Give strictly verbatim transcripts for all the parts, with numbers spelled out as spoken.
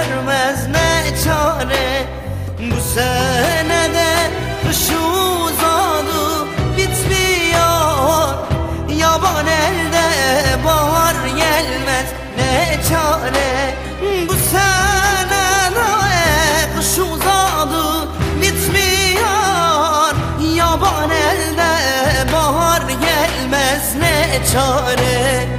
vermez ne çare. Bu senede kış uzadı bitmiyor, yaban elde bahar gelmez ne çare. Bu senede kış uzadı bitmiyor, yaban elde bahar gelmez ne çare.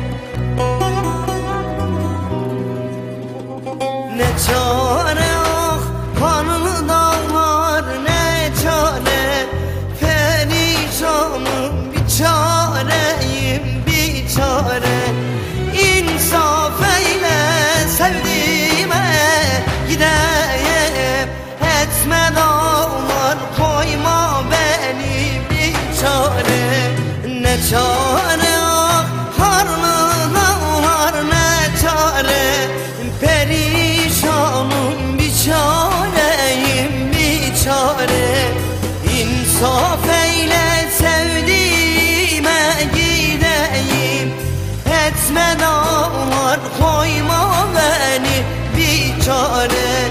Ne çare ah kanlı dağlar ne çare. Perişanım bir çareyim bir çare. İnsaf eyle sevdiğime gideyim, etme dağlar koyma beni bir çare. Ne çare ah karlı dağlar ne çare. Perişanım bir çareyim bir çare. İnsaf eyle sevdiğime gideyim, etme dağlar koyma beni bir çare.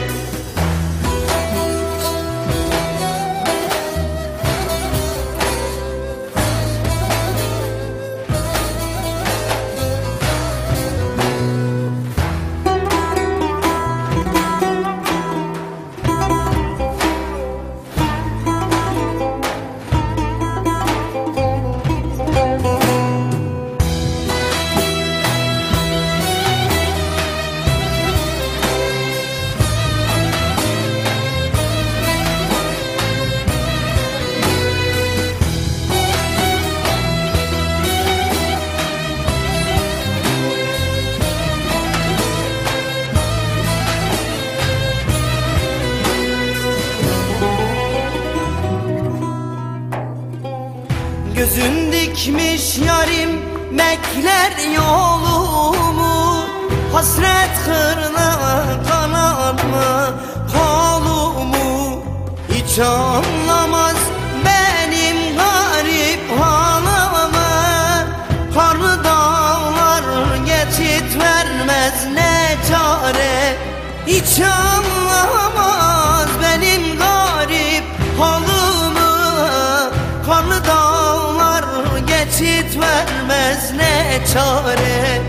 Gözün dikmiş yarim bekler yolumu, hasret kırna kanatma kolumu. Hiç anlamaz benim garip halımı, karlı dağlar geçit vermez ne çare. Hiç anlamaz benim garip halımı, karlı dağlar geçit vermez ne çare.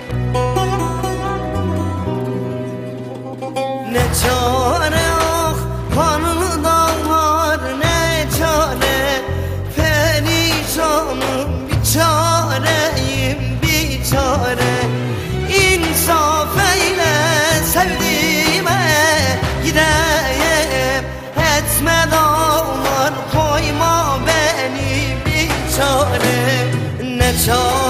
Ne çare ah kanlı dağlar ne çare. Perişanım bir çareyim bir çare. İnsaf eyle sevdiğime gideyim, etme dağlar koyma beni bir çare. Ne çare